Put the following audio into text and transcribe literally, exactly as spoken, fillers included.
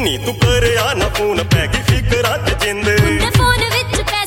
ਨੀ ਤੂੰ ਕਰਿਆ ਨਾ ਫੋਨ, ਪੈ ਗਈ ਫਿਕਰਾਂ ਚ ਜਿੰਦ। ਫੋਨ ਵਿੱਚ